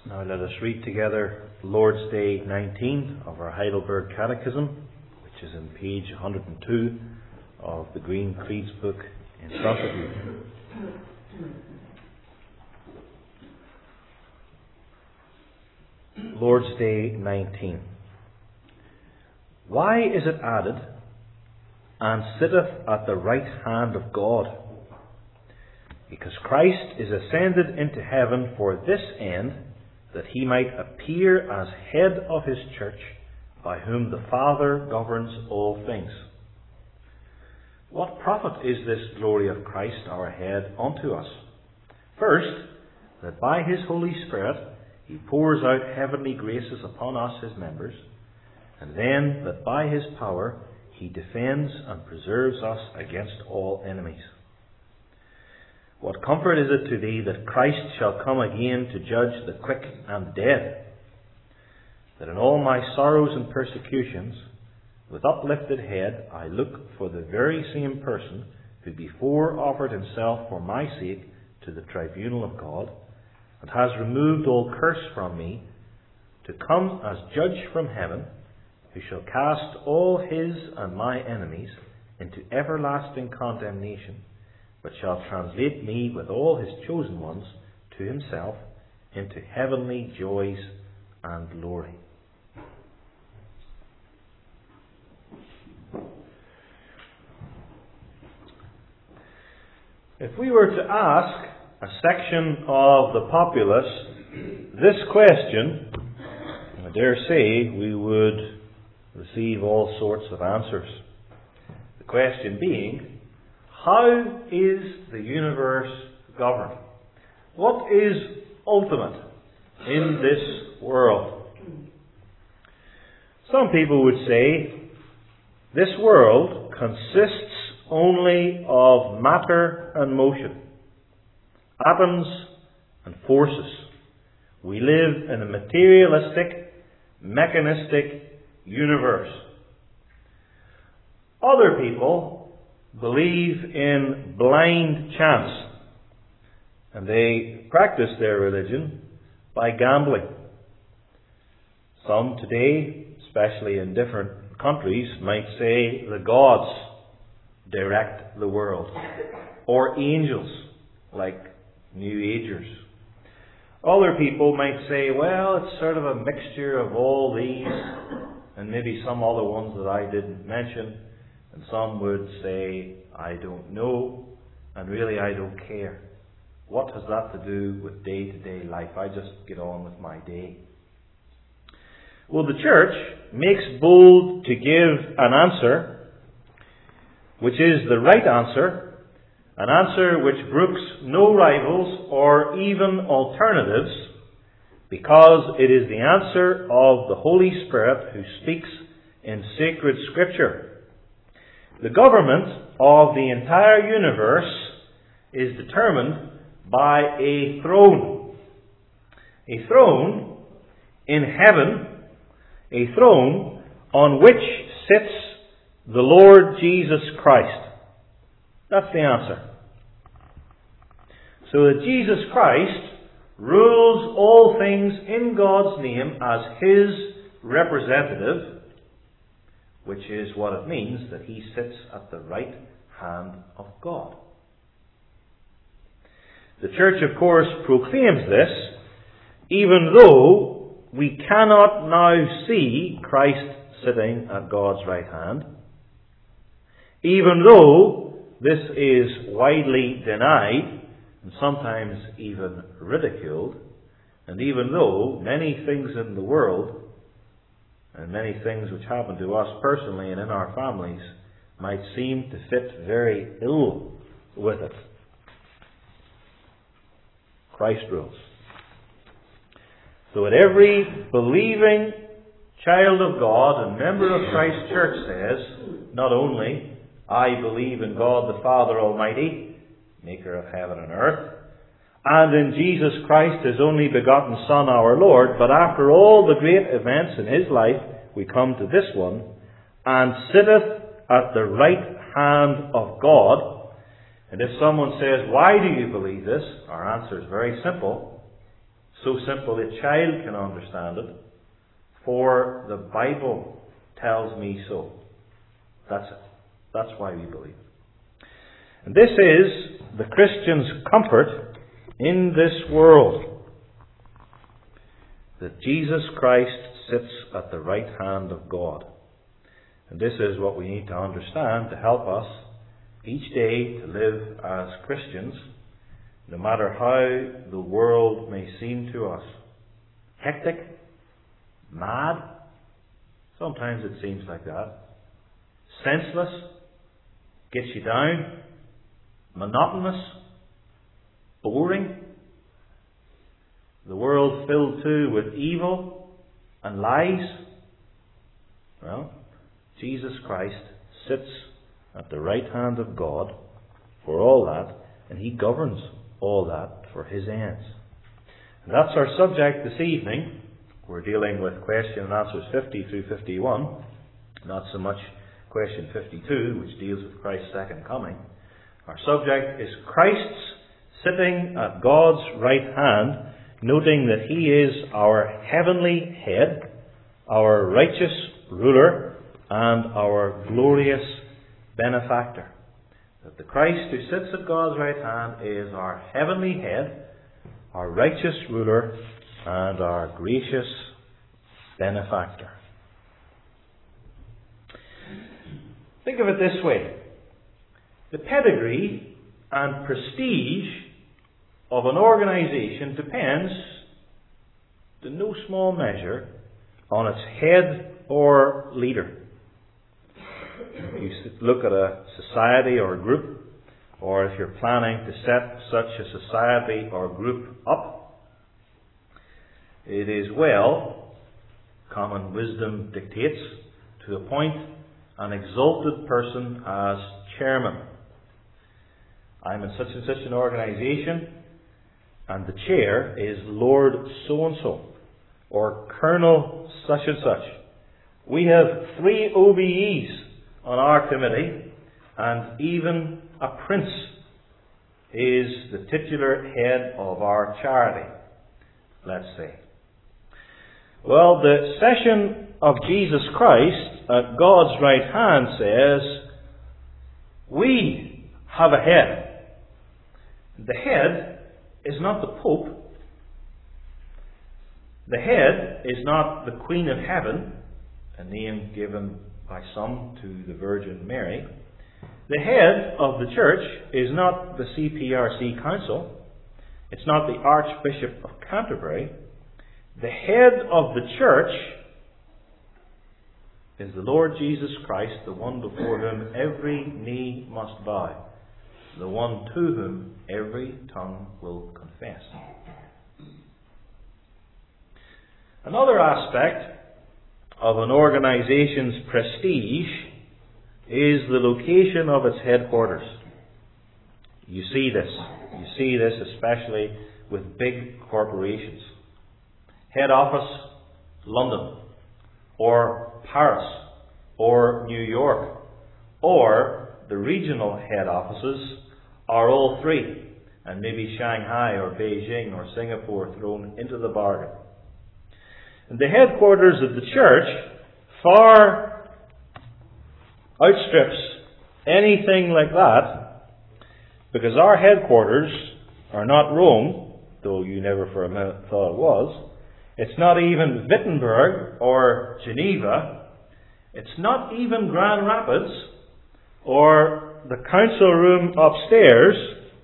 Now let us read together Lord's Day 19 of our Heidelberg Catechism, which is in page 102 of the Green Creeds book in front of you. Lord's Day 19. Why is it added, and sitteth at the right hand of God? Because Christ is ascended into heaven for this end, that he might appear as head of his church, by whom the Father governs all things. What profit is this glory of Christ our head unto us? First, that by his Holy Spirit he pours out heavenly graces upon us his members, and then that by his power he defends and preserves us against all enemies. What comfort is it to thee that Christ shall come again to judge the quick and dead? That in all my sorrows and persecutions, with uplifted head, I look for the very same person who before offered himself for my sake to the tribunal of God, and has removed all curse from me, to come as judge from heaven, who shall cast all his and my enemies into everlasting condemnation, but shall translate me with all his chosen ones to himself into heavenly joys and glory. If we were to ask a section of the populace this question, I dare say we would receive all sorts of answers. The question being, how is the universe governed? What is ultimate in this world? Some people would say this world consists only of matter and motion, atoms and forces. We live in a materialistic, mechanistic universe. Other people believe in blind chance, and they practice their religion by gambling. Some today, especially in different countries, might say the gods direct the world, or angels, like New Agers. Other people might say, well, it's sort of a mixture of all these, and maybe some other ones that I didn't mention. And some would say, I don't know, and really I don't care. What has that to do with day-to-day life? I just get on with my day. Well, the church makes bold to give an answer, which is the right answer, an answer which brooks no rivals or even alternatives, because it is the answer of the Holy Spirit who speaks in sacred Scripture. The government of the entire universe is determined by a throne. A throne in heaven, a throne on which sits the Lord Jesus Christ. That's the answer. So that Jesus Christ rules all things in God's name as his representative, which is what it means that he sits at the right hand of God. The church, of course, proclaims this, even though we cannot now see Christ sitting at God's right hand, even though this is widely denied, and sometimes even ridiculed, and even though many things in the world and many things which happen to us personally and in our families might seem to fit very ill with it. Christ rules. So that every believing child of God and member of Christ's church says, not only, I believe in God the Father Almighty, maker of heaven and earth, and in Jesus Christ, his only begotten Son, our Lord, but after all the great events in his life, we come to this one, and sitteth at the right hand of God. And if someone says, why do you believe this? Our answer is very simple. so simple a child can understand it, for the Bible tells me so. That's it. That's why we believe. And this is the Christian's comfort in this world, that Jesus Christ sits at the right hand of God. And this is what we need to understand to help us each day to live as Christians, no matter how the world may seem to us. Hectic, mad, sometimes it seems like that. Senseless, gets you down, monotonous, boring. The world filled too with evil and lies. Well, Jesus Christ sits at the right hand of God for all that, and He governs all that for His ends. And that's our subject this evening. We're dealing with question and answers 50 through 51, not so much question 52, which deals with Christ's second coming. Our subject is Christ's sitting at God's right hand, noting that He is our heavenly head, our righteous ruler, and our glorious benefactor. That the Christ who sits at God's right hand is our heavenly head, our righteous ruler, and our gracious benefactor. Think of it this way. The pedigree and prestige of an organization depends, to no small measure, on its head or leader. If you look at a society or a group, or if you're planning to set such a society or group up, it is common wisdom dictates, to appoint an exalted person as chairman. I'm in such and such an organization, and the chair is Lord so-and-so, or Colonel such and such. We have 3 OBEs on our committee, and even a prince is the titular head of our charity, let's say. Well, the session of Jesus Christ at God's right hand says, we have a head. The head is not the Pope. The head is not the Queen of Heaven, a name given by some to the Virgin Mary. The head of the church is not the CPRC Council. It's not the Archbishop of Canterbury. The head of the church is the Lord Jesus Christ, the one before whom every knee must bow, the one to whom every tongue will confess. Another aspect of an organization's prestige is the location of its headquarters. You see this especially with big corporations. Head office, London, or Paris, or New York, or the regional head offices are all 3, and maybe Shanghai or Beijing or Singapore thrown into the bargain. And the headquarters of the church far outstrips anything like that, because our headquarters are not Rome, though you never for a minute thought it was. It's not even Wittenberg or Geneva. It's not even Grand Rapids or the council room upstairs.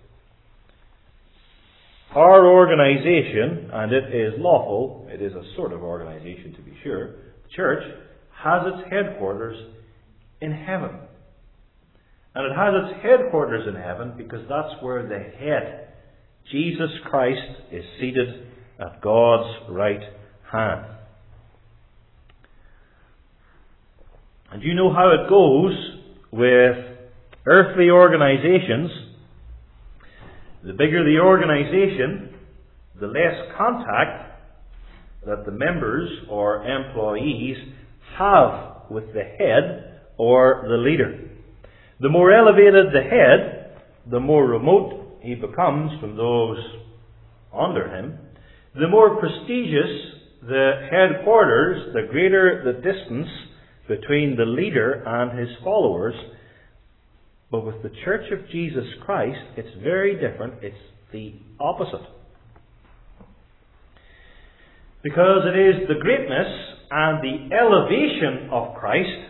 Our organization, and it is lawful, it is a sort of organization to be sure, the church has its headquarters in heaven. And it has its headquarters in heaven because that's where the head, Jesus Christ, is seated at God's right hand. And you know how it goes with earthly organizations. The bigger the organization, the less contact that the members or employees have with the head or the leader. The more elevated the head, the more remote he becomes from those under him, The more prestigious the headquarters, the greater the distance between the leader and his followers. But with the Church of Jesus Christ, it's very different. It's the opposite. Because it is the greatness and the elevation of Christ.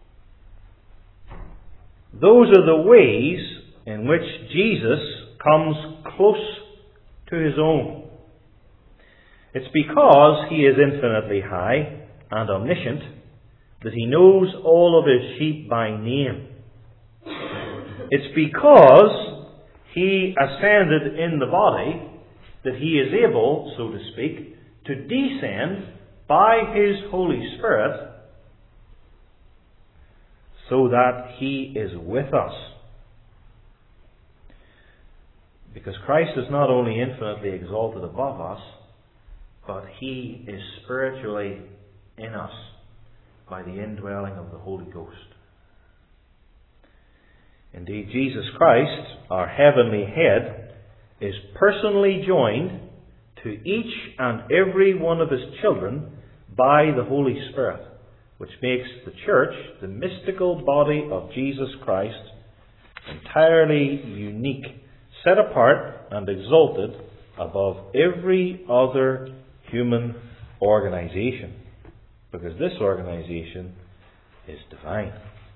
Those are the ways in which Jesus comes close to his own. It's because he is infinitely high and omniscient that he knows all of his sheep by name. It's because he ascended in the body that he is able, so to speak, to descend by his Holy Spirit so that he is with us. Because Christ is not only infinitely exalted above us, but he is spiritually in us by the indwelling of the Holy Ghost. Indeed, Jesus Christ, our heavenly head, is personally joined to each and every one of his children by the Holy Spirit, which makes the church, the mystical body of Jesus Christ, entirely unique, set apart and exalted above every other human organization, because this organization is divine.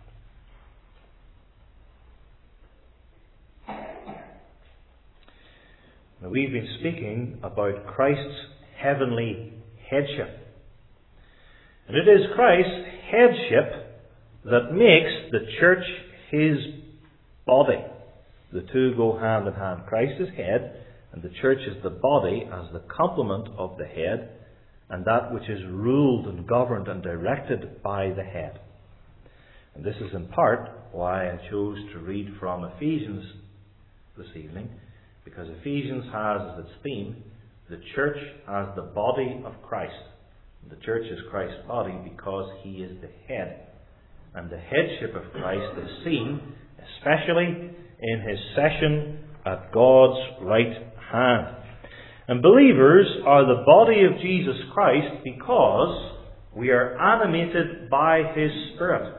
Now, we've been speaking about Christ's heavenly headship. And it is Christ's headship that makes the church his body. The two go hand in hand. Christ is head, and the church is the body as the complement of the head, and that which is ruled and governed and directed by the head. And this is in part why I chose to read from Ephesians this evening, because Ephesians has as its theme the church as the body of Christ. The church is Christ's body because he is the head. And the headship of Christ is seen especially in his session at God's right hand. And believers are the body of Jesus Christ because we are animated by his Spirit.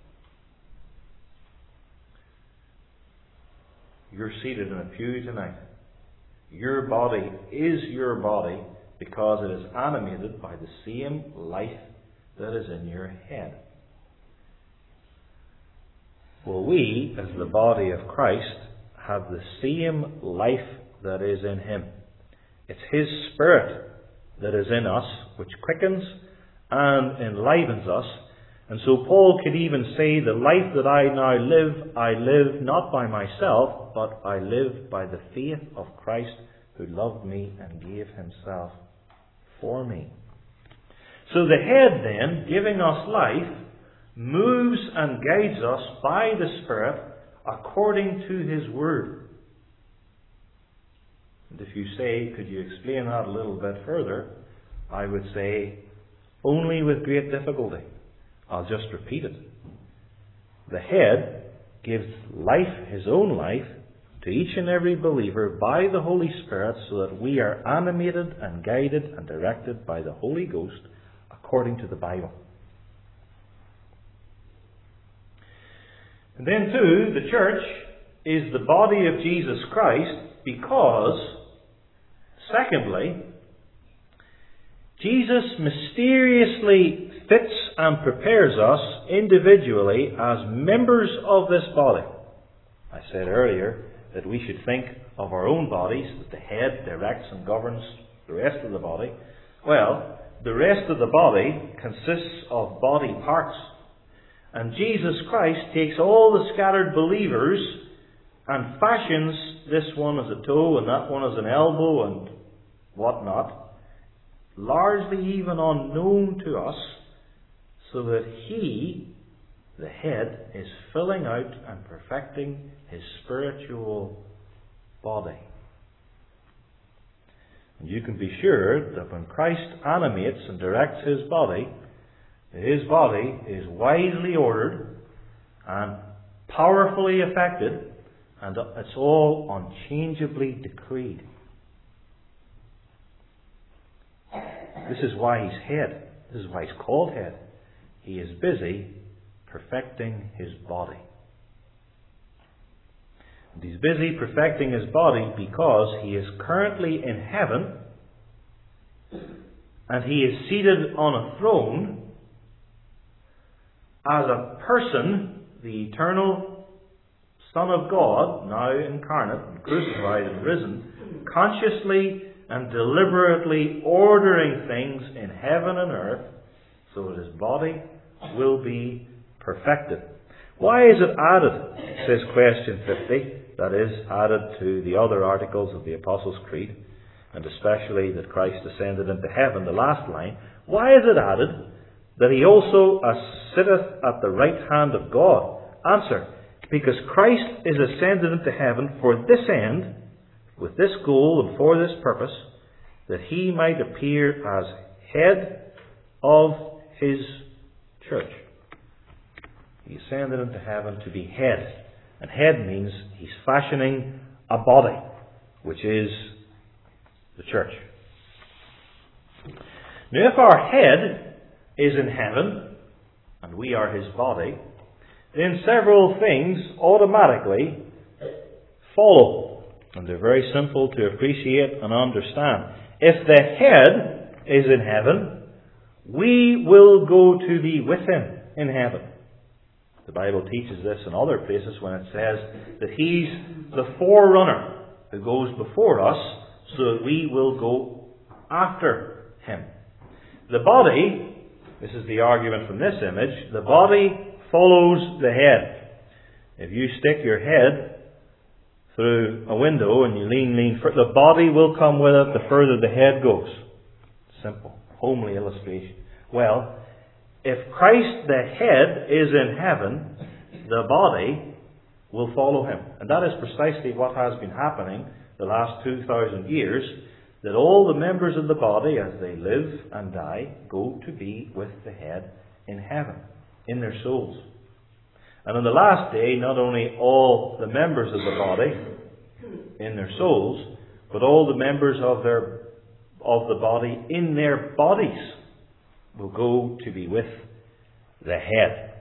You're seated in a pew tonight. Your body is your body because it is animated by the same life that is in your head. Well, we, as the body of Christ, have the same life that is in him. It's his Spirit that is in us, which quickens and enlivens us. And so Paul could even say, the life that I now live, I live not by myself, but I live by the faith of Christ who loved me and gave himself for me. So the head then, giving us life, moves and guides us by the Spirit according to his word. And if you say, could you explain that a little bit further? I would say, only with great difficulty. I'll just repeat it. The head gives life, his own life, to each and every believer by the Holy Spirit so that we are animated and guided and directed by the Holy Ghost according to the Bible. And then too, the church is the body of Jesus Christ because, secondly, Jesus mysteriously fits and prepares us individually as members of this body. I said earlier that we should think of our own bodies, that the head directs and governs the rest of the body. Well, the rest of the body consists of body parts. And Jesus Christ takes all the scattered believers and fashions this one as a toe and that one as an elbow and whatnot, largely even unknown to us, so that he, the head, is filling out and perfecting his spiritual body. And you can be sure that when Christ animates and directs his body is wisely ordered and powerfully affected, and it's all unchangeably decreed. This is why He's head. This is why He's called head. He is busy perfecting His body. And He's busy perfecting His body because He is currently in heaven and He is seated on a throne as a person, the eternal Son of God, now incarnate and crucified and risen, consciously and deliberately ordering things in heaven and earth so that His body will be perfected. Why is it added, says question 50, that is, added to the other articles of the Apostles' Creed, and especially that Christ ascended into heaven, the last line? Why is it added that He also sitteth at the right hand of God? Answer: because Christ is ascended into heaven for this end, with this goal and for this purpose, that He might appear as head of His church. He ascended into heaven to be head. And head means He's fashioning a body, which is the church. Now, if our head is in heaven, and we are His body, then several things automatically follow. And they're very simple to appreciate and understand. If the head is in heaven, we will go to be with Him in heaven. The Bible teaches this in other places when it says that He's the forerunner who goes before us so that we will go after Him. The body, this is the argument from this image, the body follows the head. If you stick your head through a window and you lean, the body will come with it the further the head goes. Simple, homely illustration. Well, if Christ the head is in heaven, the body will follow Him. And that is precisely what has been happening the last 2,000 years, that all the members of the body, as they live and die, go to be with the head in heaven, in their souls. And on the last day, not only all the members of the body in their souls, but all the members of the body in their bodies will go to be with the head.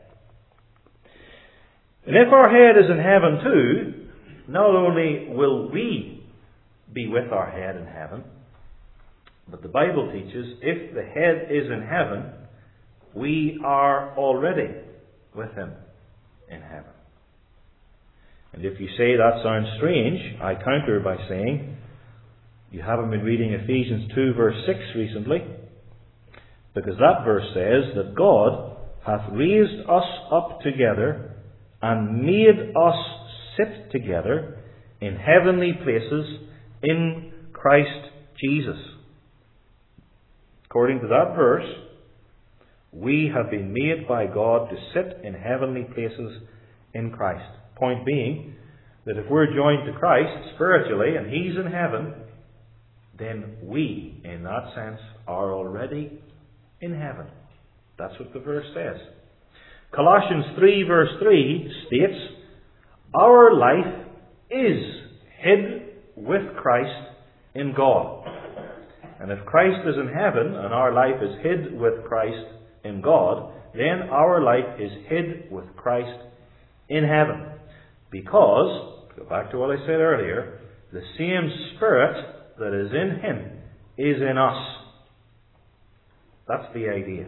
And if our head is in heaven too, not only will we be with our head in heaven, but the Bible teaches if the head is in heaven, we are already with Him in heaven. And if you say that sounds strange, I counter by saying, you haven't been reading Ephesians 2 verse 6 recently, because that verse says that God hath raised us up together and made us sit together in heavenly places in Christ Jesus. According to that verse, we have been made by God to sit in heavenly places in Christ. Point being that if we're joined to Christ spiritually and He's in heaven, then we, in that sense, are already in heaven. That's what the verse says. Colossians 3 verse 3 states, our life is hid with Christ in God. And if Christ is in heaven and our life is hid with Christ in God, then our life is hid with Christ in heaven. Because, go back to what I said earlier, the same Spirit that is in Him is in us. That's the idea.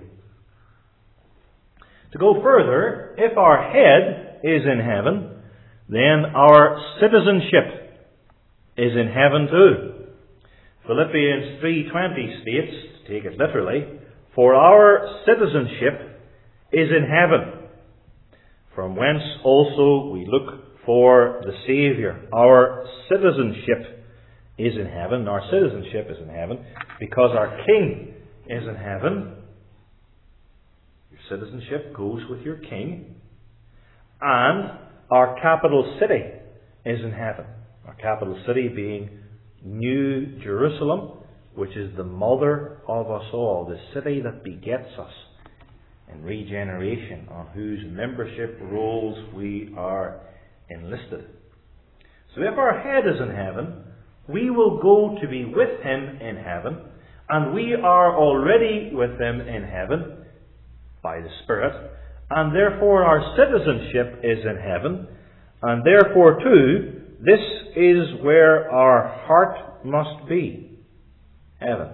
To go further, if our head is in heaven, then our citizenship is in heaven too. Philippians 3:20 states, to take it literally, for our citizenship is in heaven, from whence also we look for the Saviour. Our citizenship is in heaven. Our citizenship is in heaven because our King is in heaven. Your citizenship goes with your King. And our capital city is in heaven. Our capital city being New Jerusalem, which is the mother of us all, the city that begets us in regeneration, on whose membership rolls we are enlisted. So if our head is in heaven, we will go to be with Him in heaven, And we are already with Him in heaven by the Spirit, and therefore our citizenship is in heaven, and therefore too, this is where our heart must be, heaven.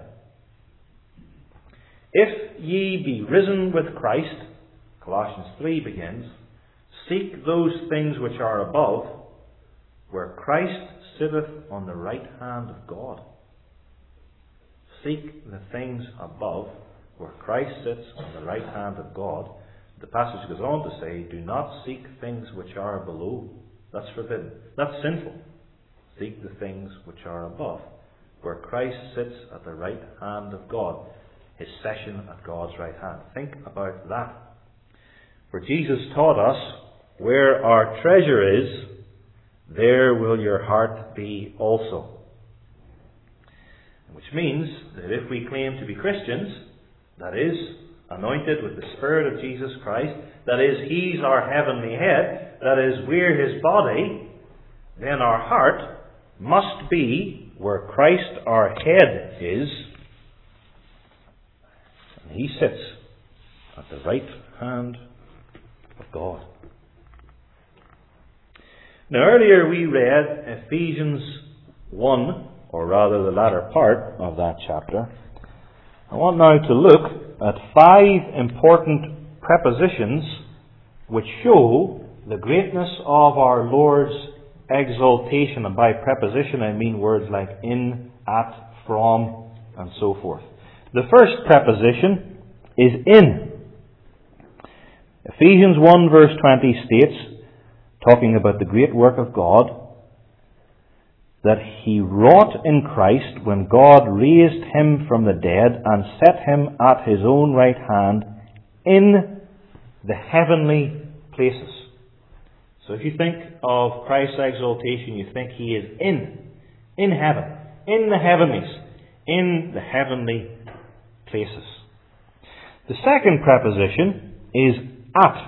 If ye be risen with Christ, Colossians 3 begins, seek those things which are above, where Christ sitteth on the right hand of God. Seek the things above, where Christ sits on the right hand of God. The passage goes on to say, do not seek things which are below. That's forbidden. That's sinful. Seek the things which are above, where Christ sits at the right hand of God, His session at God's right hand. Think about that. For Jesus taught us, where our treasure is, there will your heart be also. Which means that if we claim to be Christians, that is, anointed with the Spirit of Jesus Christ, that is, He's our heavenly head, that is, we're His body, then our heart must be where Christ our head is, and He sits at the right hand of God. Now earlier we read Ephesians 1, or rather the latter part of that chapter. I want now to look at 5 important prepositions which show the greatness of our Lord's exaltation. And by preposition I mean words like in, at, from, and so forth. The first preposition is in. Ephesians 1 verse 20 states, talking about the great work of God, that He wrought in Christ when God raised Him from the dead and set Him at His own right hand in the heavenly places. So if you think of Christ's exaltation, you think He is in heaven, in the heavenlies, in the heavenly places. The second preposition is at.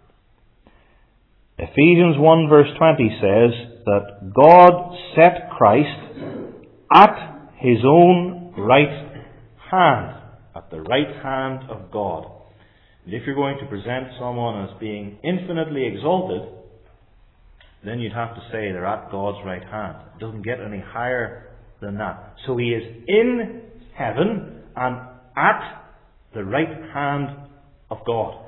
Ephesians 1 verse 20 says that God set Christ at His own right hand, at the right hand of God. And if you're going to present someone as being infinitely exalted, then you'd have to say they're at God's right hand. It doesn't get any higher than that. So He is in heaven and at the right hand of God.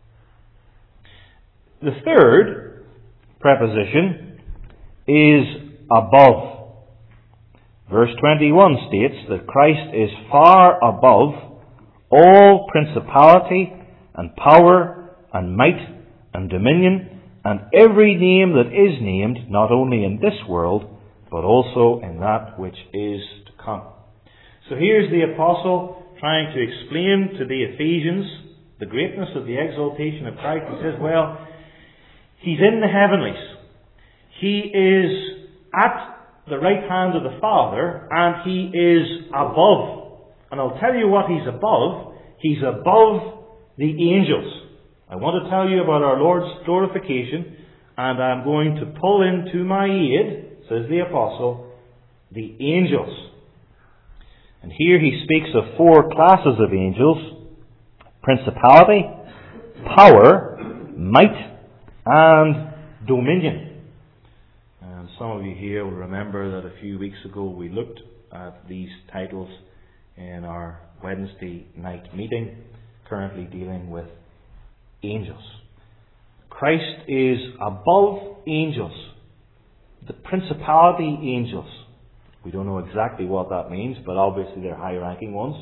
The third preposition is above. Verse 21 states that Christ is far above all principality and power and might and dominion and every name that is named, not only in this world, but also in that which is to come. So here's the apostle trying to explain to the Ephesians the greatness of the exaltation of Christ. He says, well, He's in the heavenlies. He is at the right hand of the Father, and He is above. And I'll tell you what He's above. He's above the angels. I want to tell you about our Lord's glorification, and I'm going to pull into my aid, says the apostle, the angels. And here he speaks of 4 classes of angels: principality, power, might, and dominion. And some of you here will remember that a few weeks ago we looked at these titles in our Wednesday night meeting, currently dealing with angels. Christ is above angels, the principality angels. We don't know exactly what that means, but obviously they're high-ranking ones.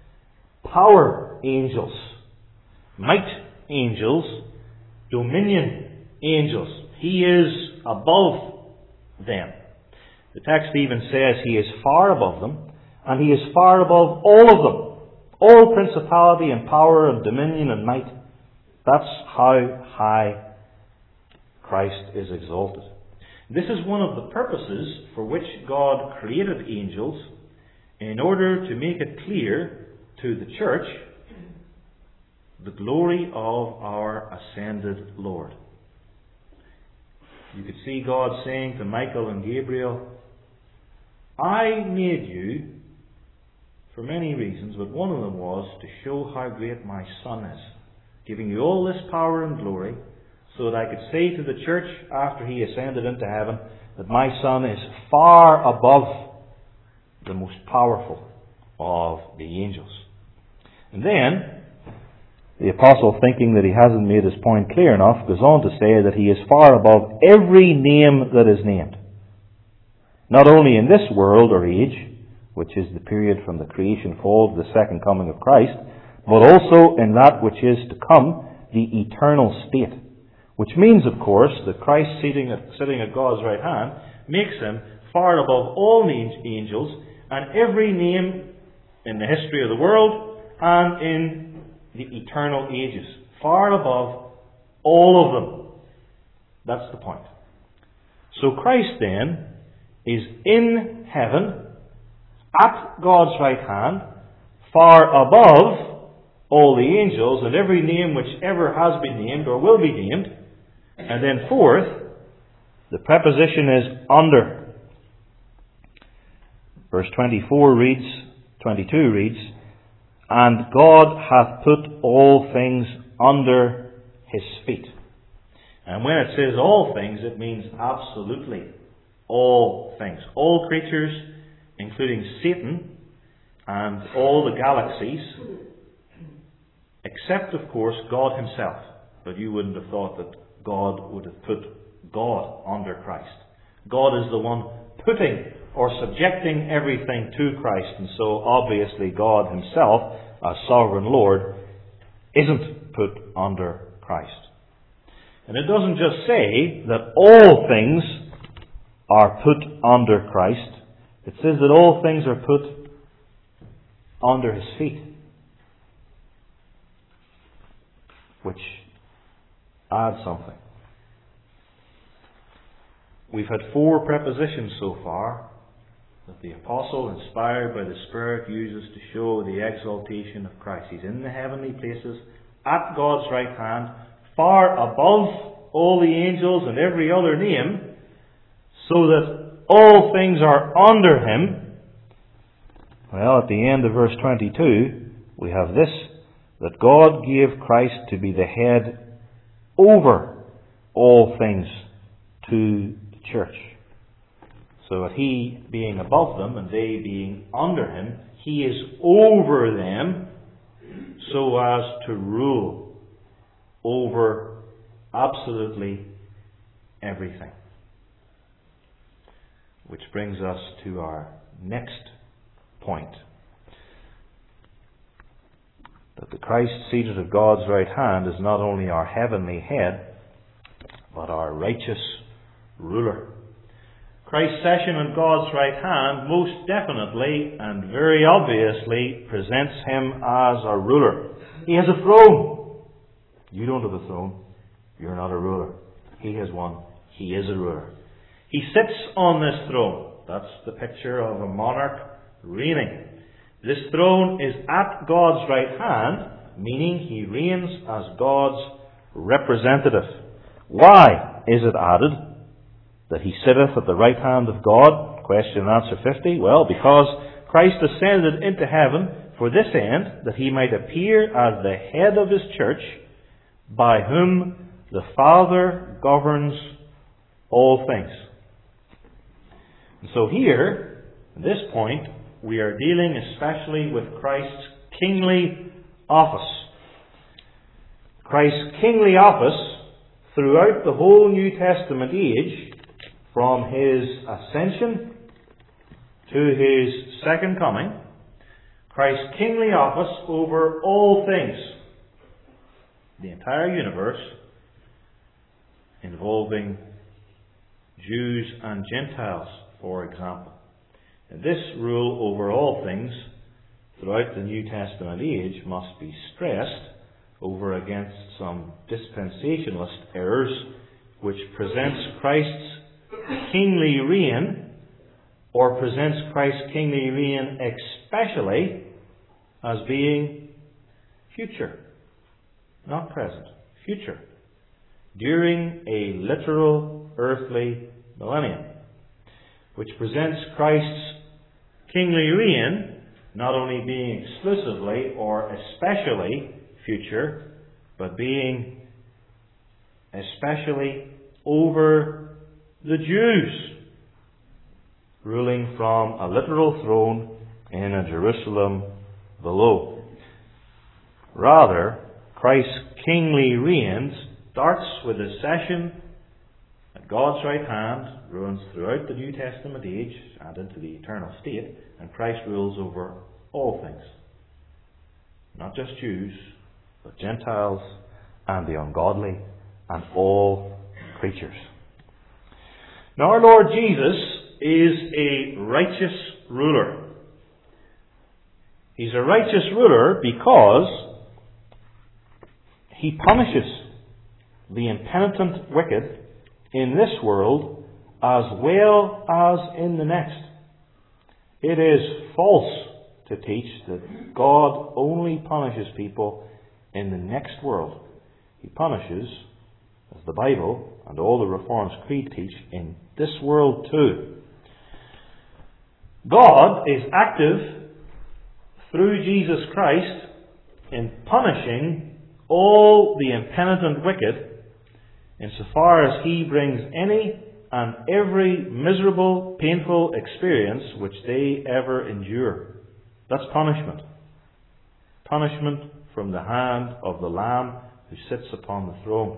Power angels, might angels, dominion angels. He is above them. The text even says He is far above them, and He is far above all of them. All principality and power and dominion and might. That's how high Christ is exalted. This is one of the purposes for which God created angels, in order to make it clear to the church the glory of our ascended Lord. You could see God saying to Michael and Gabriel, I made you for many reasons, but one of them was to show how great my Son is, giving you all this power and glory, so that I could say to the church after he ascended into heaven that my Son is far above the most powerful of the angels. And then, the apostle, thinking that he hasn't made his point clear enough, goes on to say that he is far above every name that is named. Not only in this world or age, which is the period from the creation fall to the second coming of Christ, but also in that which is to come, the eternal state. Which means, of course, that Christ sitting at God's right hand makes him far above all angels and every name in the history of the world and in the eternal ages. Far above all of them. That's the point. So Christ then is in heaven, at God's right hand, far above all the angels and every name which ever has been named or will be named. And then fourth, the preposition is under. Verse 22 reads, and God hath put all things under his feet. And when it says all things, it means absolutely all things. All creatures, including Satan and all the galaxies, except, of course, God himself. But you wouldn't have thought that God would have put God under Christ. God is the one putting or subjecting everything to Christ, and so obviously God himself, as sovereign Lord, isn't put under Christ. And it doesn't just say that all things are put under Christ. It says that all things are put under his feet, which adds something. We've had 4 prepositions so far that the apostle, inspired by the Spirit, uses to show the exaltation of Christ. He's in the heavenly places, at God's right hand, far above all the angels and every other name, so that all things are under him. Well, at the end of verse 22, we have this, that God gave Christ to be the head over all things to the church. So that he being above them and they being under him, he is over them so as to rule over absolutely everything. Which brings us to our next point. That the Christ seated at God's right hand is not only our heavenly head, but our righteous ruler. Christ's session on God's right hand most definitely and very obviously presents him as a ruler. He has a throne. You don't have a throne. You're not a ruler. He has one. He is a ruler. He sits on this throne. That's the picture of a monarch reigning. This throne is at God's right hand, meaning he reigns as God's representative. Why is it added that he sitteth at the right hand of God? Question and answer 50. Well, because Christ ascended into heaven for this end, that he might appear as the head of his church, by whom the Father governs all things. And so here, at this point, we are dealing especially with Christ's kingly office. Christ's kingly office throughout the whole New Testament age, from his ascension to his second coming, Christ's kingly office over all things, the entire universe, involving Jews and Gentiles, for example. And this rule over all things throughout the New Testament age must be stressed over against some dispensationalist errors which presents Christ's kingly reign, or presents Christ's kingly reign especially as being future, not present, future, during a literal earthly millennium, which presents Christ's kingly reign not only being exclusively or especially future, but being especially over the Jews, ruling from a literal throne in a Jerusalem below. Rather, Christ's kingly reign starts with his session at God's right hand, runs throughout the New Testament age and into the eternal state, and Christ rules over all things. Not just Jews, but Gentiles and the ungodly and all creatures. Now our Lord Jesus is a righteous ruler. He's a righteous ruler because he punishes the impenitent wicked in this world as well as in the next. It is false to teach that God only punishes people in the next world. He punishes, as the Bible and all the Reformed creed teach, in this world too. God is active through Jesus Christ in punishing all the impenitent wicked insofar as he brings any and every miserable, painful experience which they ever endure. That's punishment. Punishment from the hand of the Lamb who sits upon the throne.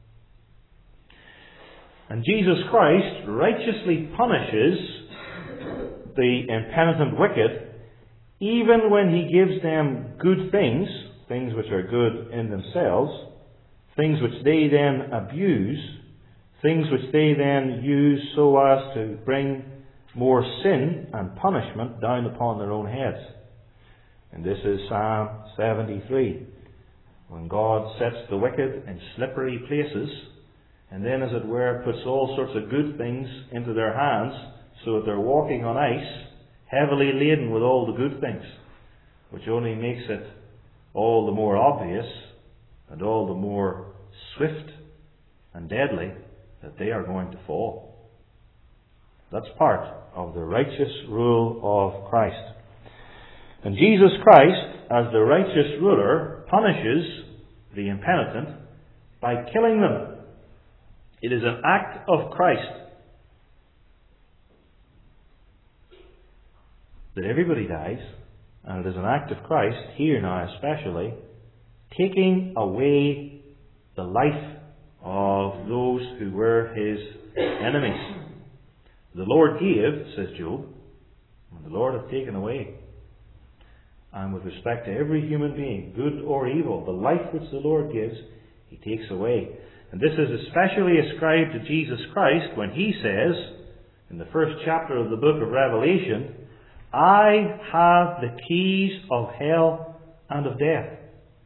And Jesus Christ righteously punishes the impenitent wicked even when he gives them good things, things which are good in themselves, things which they then abuse, things which they then use so as to bring more sin and punishment down upon their own heads. And this is Psalm 73, when God sets the wicked in slippery places, and then, as it were, puts all sorts of good things into their hands, so that they're walking on ice, heavily laden with all the good things, which only makes it all the more obvious and all the more swift and deadly that they are going to fall. That's part of the righteous rule of Christ. And Jesus Christ, as the righteous ruler, punishes the impenitent by killing them. It is an act of Christ that everybody dies, and it is an act of Christ, here now especially, taking away the life of those who were his enemies. The Lord gave, says Job, and the Lord hath taken away. And with respect to every human being, good or evil, the life which the Lord gives, he takes away. And this is especially ascribed to Jesus Christ when he says, in the first chapter of the book of Revelation, I have the keys of hell and of death.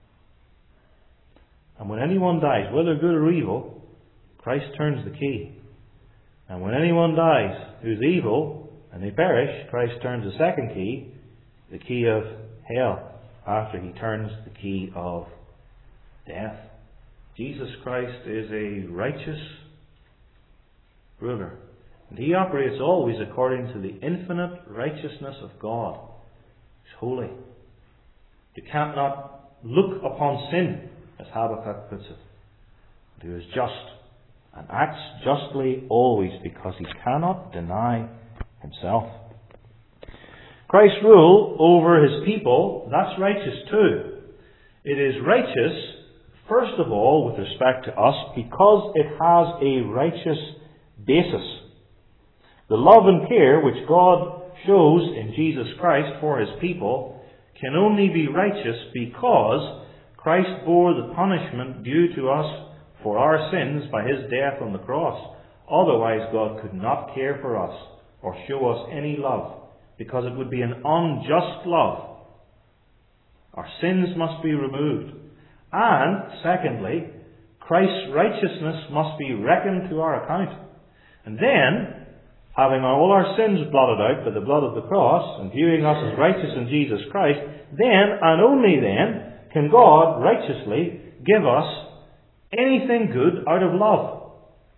And when anyone dies, whether good or evil, Christ turns the key. And when anyone dies who's evil, and they perish, Christ turns the second key, the key of hell, after he turns the key of death. Jesus Christ is a righteous ruler. And he operates always according to the infinite righteousness of God. He's holy. You can't not look upon sin, as Habakkuk puts it. But he is just and acts justly always because he cannot deny himself. Christ's rule over his people, that's righteous too. It is righteous, first of all, with respect to us, because it has a righteous basis. The love and care which God shows in Jesus Christ for his people can only be righteous because Christ bore the punishment due to us for our sins by his death on the cross. Otherwise, God could not care for us or show us any love, because it would be an unjust love. Our sins must be removed. And, secondly, Christ's righteousness must be reckoned to our account. And then, having all our sins blotted out by the blood of the cross, and viewing us as righteous in Jesus Christ, then, and only then, can God righteously give us anything good out of love.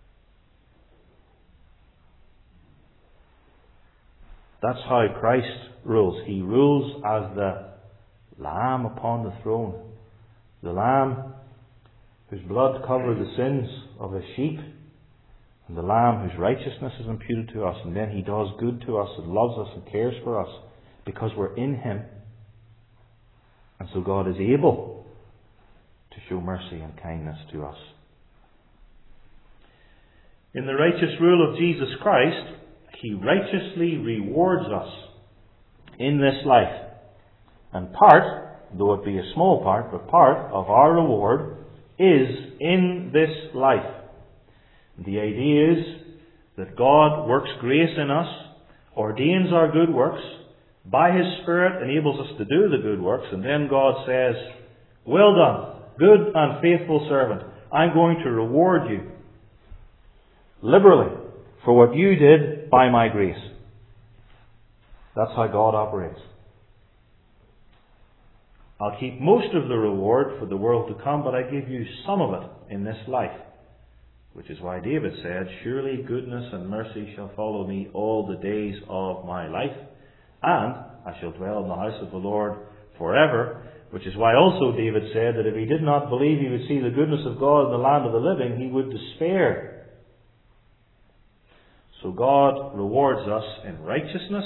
That's how Christ rules. He rules as the Lamb upon the throne. The Lamb whose blood covered the sins of his sheep. And the Lamb whose righteousness is imputed to us. And then he does good to us and loves us and cares for us because we're in him. And so God is able to show mercy and kindness to us. In the righteous rule of Jesus Christ, he righteously rewards us in this life. And part, though it be a small part, but part of our reward is in this life. The idea is that God works grace in us, ordains our good works, by his Spirit enables us to do the good works, and then God says, "Well done, good and faithful servant. I'm going to reward you liberally for what you did by my grace." That's how God operates. I'll keep most of the reward for the world to come, but I give you some of it in this life. Which is why David said, "Surely goodness and mercy shall follow me all the days of my life, and I shall dwell in the house of the Lord forever." Which is why also David said that if he did not believe he would see the goodness of God in the land of the living, he would despair. So God rewards us in righteousness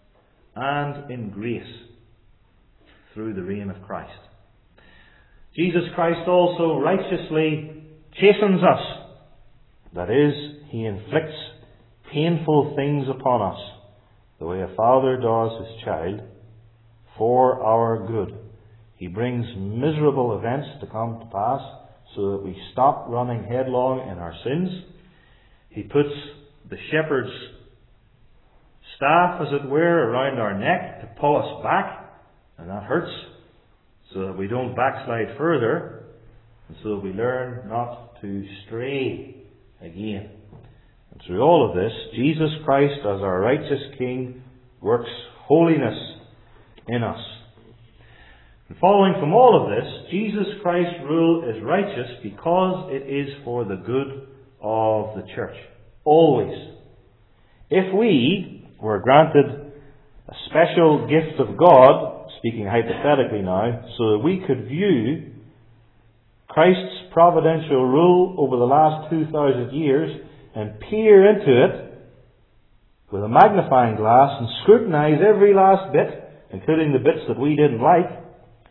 and in grace through the reign of Christ. Jesus Christ also righteously chastens us. That is, he inflicts painful things upon us, the way a father does his child, for our good. He brings miserable events to come to pass so that we stop running headlong in our sins. He puts the shepherd's staff, as it were, around our neck to pull us back, and that hurts, so that we don't backslide further, and so that we learn not to stray again. And through all of this, Jesus Christ, as our righteous King, works holiness in us. And following from all of this, Jesus Christ's rule is righteous because it is for the good of the church. Always. If we were granted a special gift of God, speaking hypothetically now, so that we could view Christ's providential rule over the last 2,000 years and peer into it with a magnifying glass and scrutinize every last bit, including the bits that we didn't like,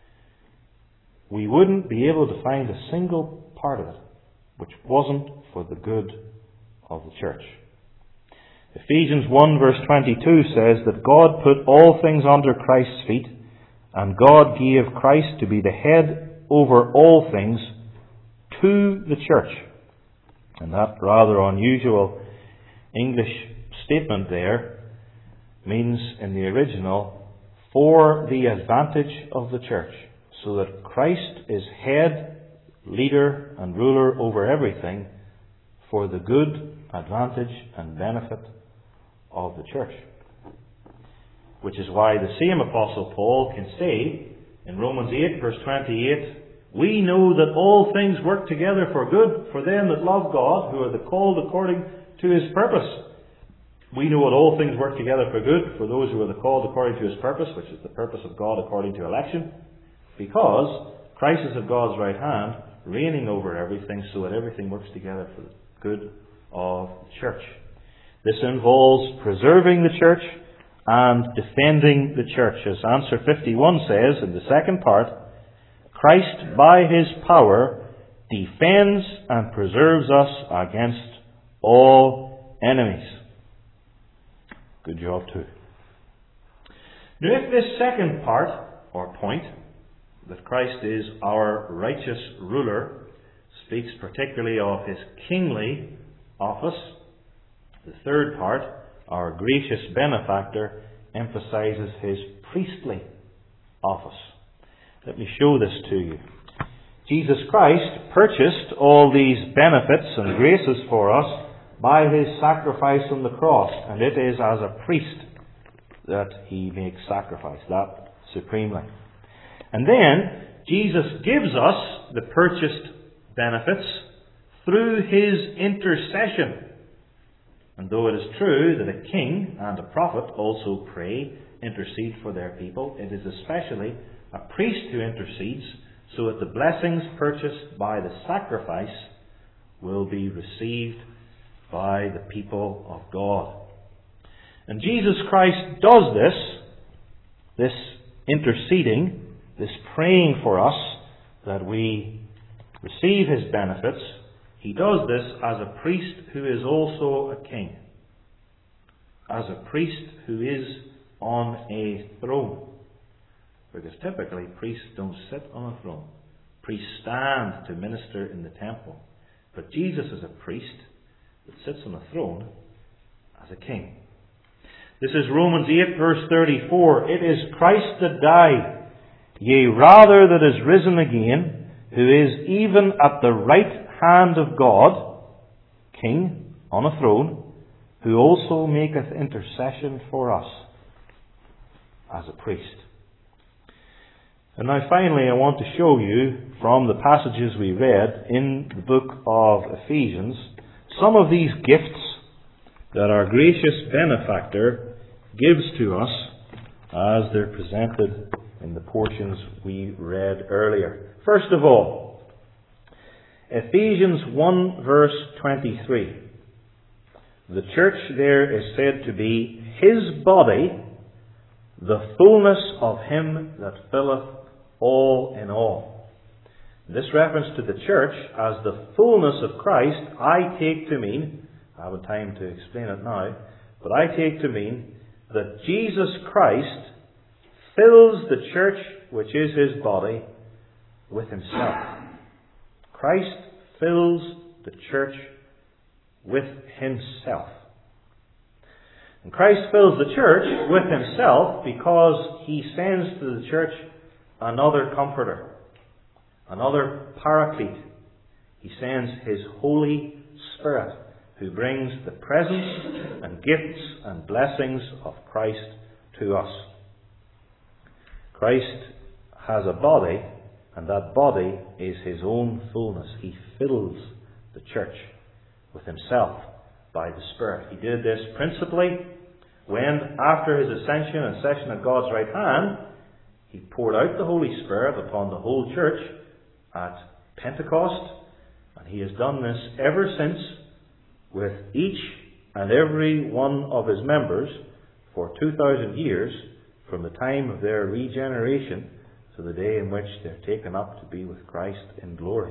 we wouldn't be able to find a single part of it which wasn't for the good of the church. Ephesians 1 verse 22 says that God put all things under Christ's feet, and God gave Christ to be the head over all things to the church. And that rather unusual English statement there means in the original, for the advantage of the church. So that Christ is head, leader and ruler over everything for the good, advantage and benefit of the church. Which is why the same Apostle Paul can say in Romans 8 verse 28, "We know that all things work together for good for them that love God, who are the called according to his purpose." We know that all things work together for good for those who are the called according to his purpose, which is the purpose of God according to election, because Christ is at God's right hand, reigning over everything, so that everything works together for the good of the church. This involves preserving the church and defending the church. As answer 51 says in the second part, Christ by his power defends and preserves us against all enemies. Good job too. Now if this second part, or point, that Christ is our righteous ruler, speaks particularly of his kingly office, the third part, our gracious benefactor, emphasizes his priestly office. Let me show this to you. Jesus Christ purchased all these benefits and graces for us by his sacrifice on the cross, and it is as a priest that he makes sacrifice, that supremely. And then Jesus gives us the purchased benefits through his intercession. And though it is true that a king and a prophet also pray, intercede for their people. It is especially a priest who intercedes so that the blessings purchased by the sacrifice will be received by the people of God. And Jesus Christ does this interceding, this praying for us that we receive His benefits. He does this as a priest who is also a king. As a priest who is on a throne. Because typically priests don't sit on a throne. Priests stand to minister in the temple. But Jesus is a priest that sits on a throne as a king. This is Romans 8 verse 34. It is Christ that died, yea, rather that is risen again, who is even at the right hand of God, King on a throne, who also maketh intercession for us as a priest. And now finally I want to show you from the passages we read in the book of Ephesians some of these gifts that our gracious benefactor gives to us as they're presented in the portions we read earlier. First of all, Ephesians 1 verse 23. The church there is said to be His body, the fullness of Him that filleth all in all. This reference to the church as the fullness of Christ, I take to mean, I haven't time to explain it now, but I take to mean that Jesus Christ fills the church, which is His body, with Himself. Christ fills the church with Himself. And Christ fills the church with Himself because He sends to the church another Comforter, another Paraclete. He sends His Holy Spirit, who brings the presence and gifts and blessings of Christ to us. Christ has a body, and that body is His own fullness. He fills the church with Himself by the Spirit. He did this principally when, after His ascension and session at God's right hand, He poured out the Holy Spirit upon the whole church at Pentecost, and He has done this ever since with each and every one of His members for 2,000 years, from the time of their regeneration to the day in which they're taken up to be with Christ in glory.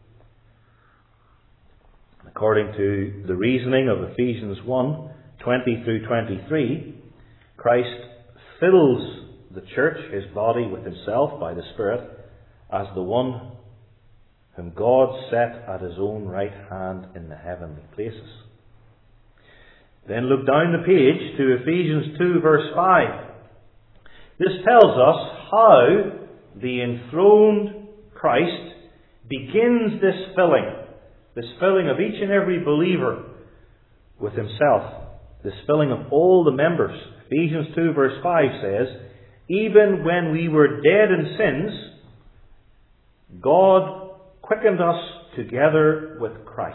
According to the reasoning of Ephesians 1, 20 through 23, Christ fills the church, His body, with Himself by the Spirit as the one whom God set at His own right hand in the heavenly places. Then look down the page to Ephesians 2 verse 5. This tells us how the enthroned Christ begins this filling of each and every believer with Himself, this filling of all the members. Ephesians 2 verse 5 says, even when we were dead in sins, God quickened us together with Christ.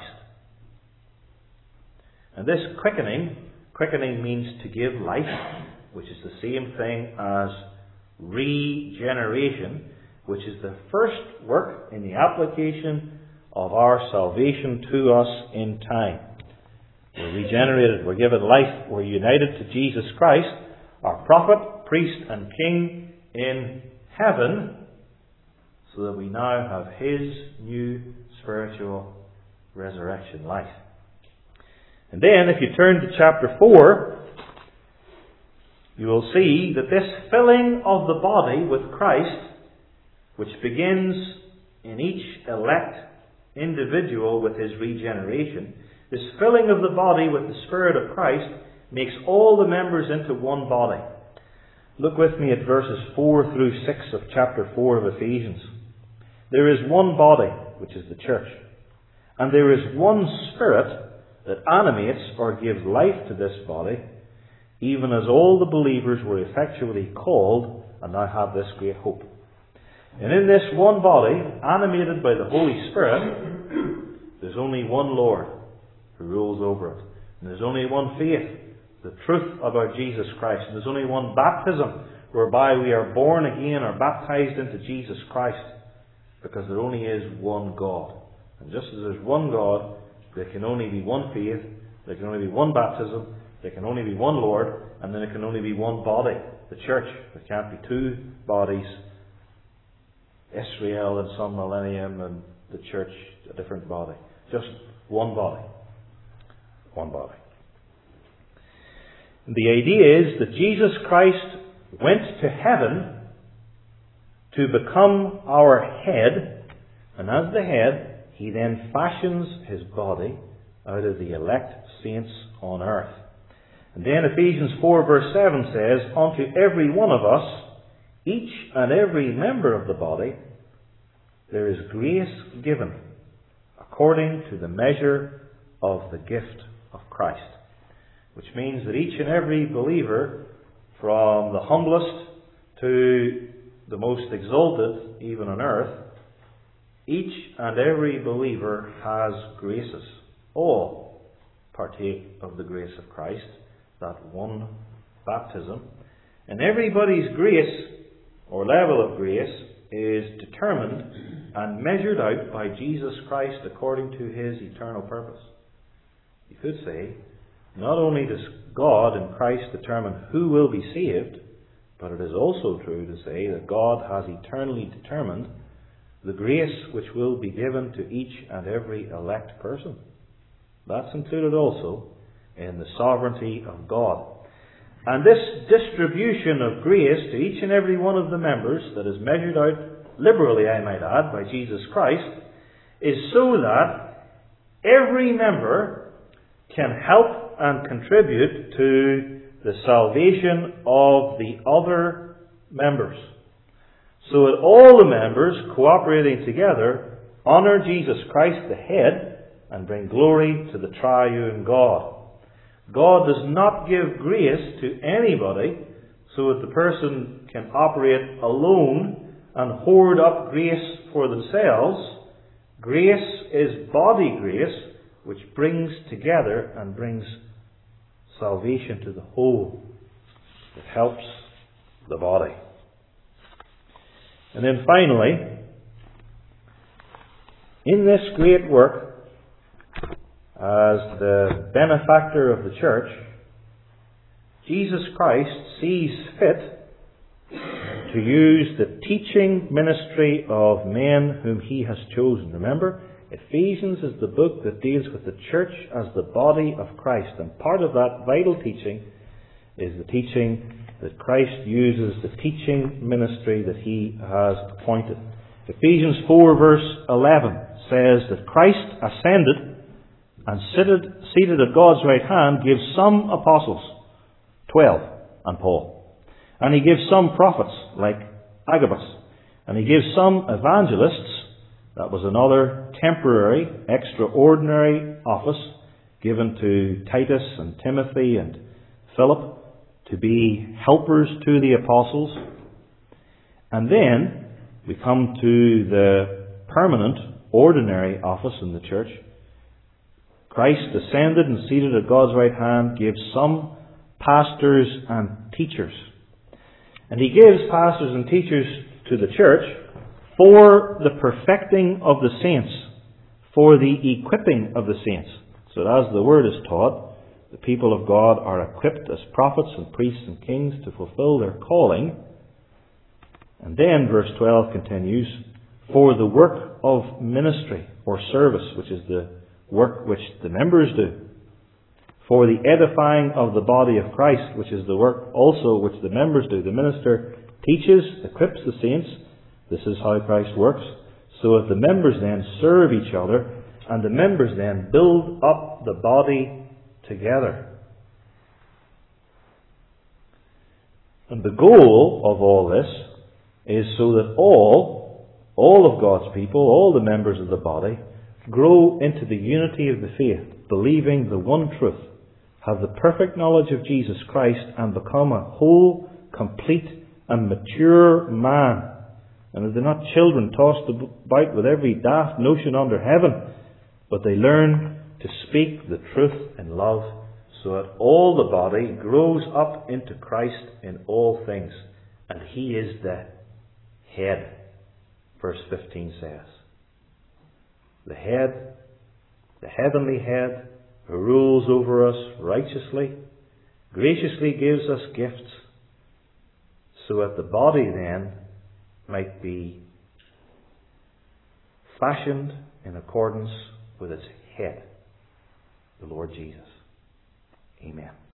And this quickening means to give life, which is the same thing as regeneration, which is the first work in the application of our salvation to us in time. We're regenerated, we're given life, we're united to Jesus Christ, our prophet, priest and king in heaven, so that we now have His new spiritual resurrection life. And then, if you turn to chapter 4, you will see that this filling of the body with Christ, which begins in each elect individual with his regeneration, this filling of the body with the Spirit of Christ makes all the members into one body. Look with me at verses 4 through 6 of chapter 4 of Ephesians. There is one body, which is the church, and there is one Spirit that animates or gives life to this body, even as all the believers were effectually called and now have this great hope. And in this one body, animated by the Holy Spirit, there's only one Lord who rules over it. And there's only one faith the truth about Jesus Christ. And there's only one baptism whereby we are born again or baptized into Jesus Christ, because there only is one God. And just as there's one God, there can only be one faith, there can only be one baptism, there can only be one Lord, and then there can only be one body, the church. There can't be two bodies, Israel in some millennium and the church a different body. Just one body. One body. And the idea is that Jesus Christ went to heaven to become our head, and as the head, He then fashions His body out of the elect saints on earth. And then Ephesians 4 verse 7 says, "Unto every one of us, each and every member of the body, there is grace given according to the measure of the gift of Christ." Which means that each and every believer, from the humblest to the most exalted, even on earth, each and every believer has graces. All partake of the grace of Christ, that one baptism. And everybody's grace, or level of grace, is determined and measured out by Jesus Christ according to His eternal purpose. You could say, not only does God in Christ determine who will be saved, but it is also true to say that God has eternally determined the grace which will be given to each and every elect person. That's included also in the sovereignty of God. And this distribution of grace to each and every one of the members, that is measured out liberally, I might add, by Jesus Christ, is so that every member can help and contribute to the salvation of the other members. So that all the members, cooperating together, honour Jesus Christ the head and bring glory to the triune God. God does not give grace to anybody so that the person can operate alone and hoard up grace for themselves. Grace is body grace, which brings together and brings salvation to the whole. It helps the body. And then finally, in this great work, as the benefactor of the church, Jesus Christ sees fit to use the teaching ministry of men whom He has chosen. Remember, Ephesians is the book that deals with the church as the body of Christ. And part of that vital teaching is the teaching that Christ uses, the teaching ministry that He has appointed. Ephesians 4 verse 11 says that Christ ascended and seated at God's right hand, gives some apostles, 12, and Paul. And He gives some prophets, like Agabus. And He gives some evangelists. That was another temporary, extraordinary office given to Titus and Timothy and Philip to be helpers to the apostles. And then we come to the permanent, ordinary office in the church. Christ ascended and seated at God's right hand, gives some pastors and teachers. And He gives pastors and teachers to the church for the perfecting of the saints, for the equipping of the saints. So that as the Word is taught, the people of God are equipped as prophets and priests and kings to fulfill their calling. And then verse 12 continues, for the work of ministry or service, which is the work which the members do. For the edifying of the body of Christ, which is the work also which the members do. The minister teaches, equips the saints. This is how Christ works. So that the members then serve each other, and the members then build up the body together. And the goal of all this is so that all of God's people, all the members of the body, grow into the unity of the faith, believing the one truth, have the perfect knowledge of Jesus Christ, and become a whole, complete, and mature man. And they're not children tossed about with every daft notion under heaven, but they learn to speak the truth in love, so that all the body grows up into Christ in all things. And He is the head, verse 15 says. The head, the heavenly head, who rules over us righteously, graciously gives us gifts, so that the body then might be fashioned in accordance with its head, the Lord Jesus. Amen.